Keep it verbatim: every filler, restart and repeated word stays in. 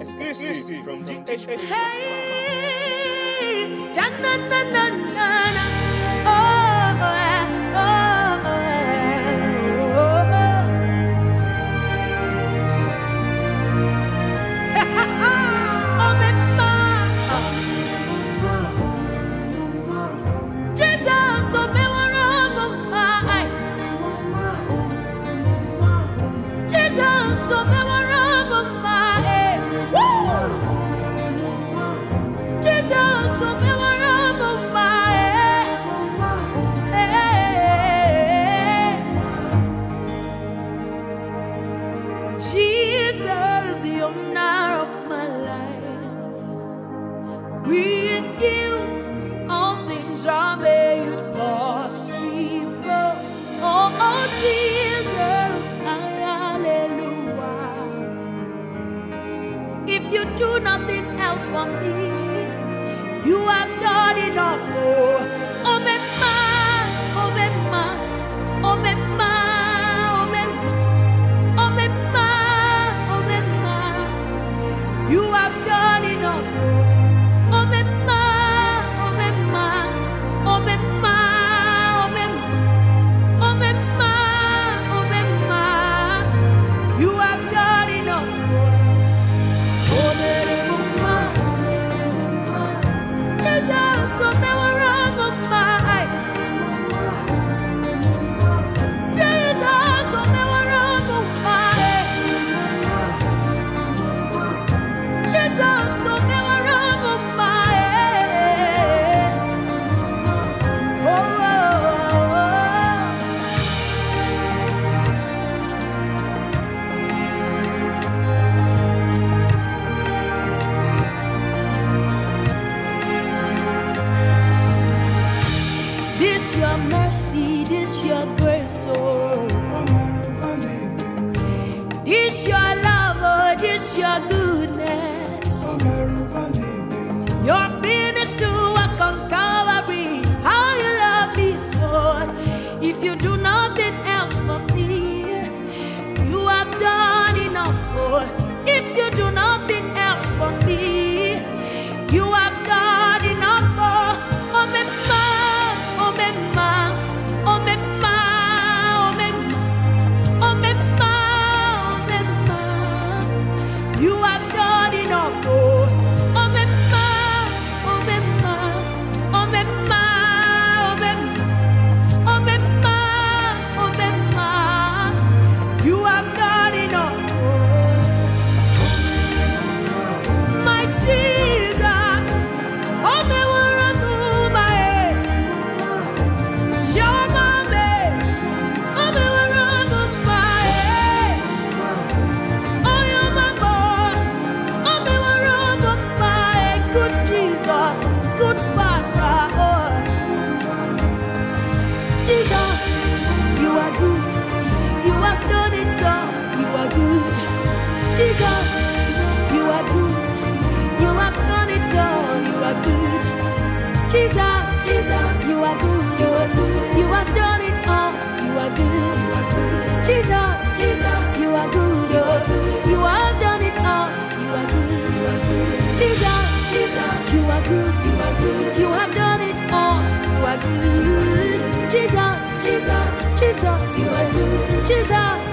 Exclusive from G H P. Hey, na na na na na. Oh, oh, oh, oh, oh. Oh, me ma. Jesus, oh me wara ma. Jesus, oh me wara ma. Jesus, oh me wara ma. Jesus, the owner of my life. With you, all things are made possible. Oh, oh Jesus, hallelujah. If you do nothing else for me, you have done enough. Oh, oh me ma, oh me ma, oh me ma. You have done enough. Oh, me ma, oh, me ma, oh, me ma, oh, me ma, oh, me ma, oh, me ma. You have done enough. Oh, me ma, Jesus, oh, me wara ma. Jesus, oh, me wara ma. Jesus, oh me wara ma. Oh, oh, oh. This your mercy, this your grace, oh. This your love, oh, this your goodness. Your finished to work on Calvary. How you love me so. If you do nothing else for me, you have done enough for. If you do nothing else for me, you have done enough for. Oh me ma, oh me ma, oh me ma, oh me ma, oh me ma, oh me ma. You have done enough for. Jesus, you are good. You have done it all. You are good. Jesus, Jesus, you are good. You are good. You have done it all. You are good. You are good. Jesus, Jesus, you are good. You are good. You have done it all. You are good. You are good. Jesus, Jesus, you are good. You are good. You have done it all. You are good. Jesus, Jesus, Jesus, you are good. Jesus.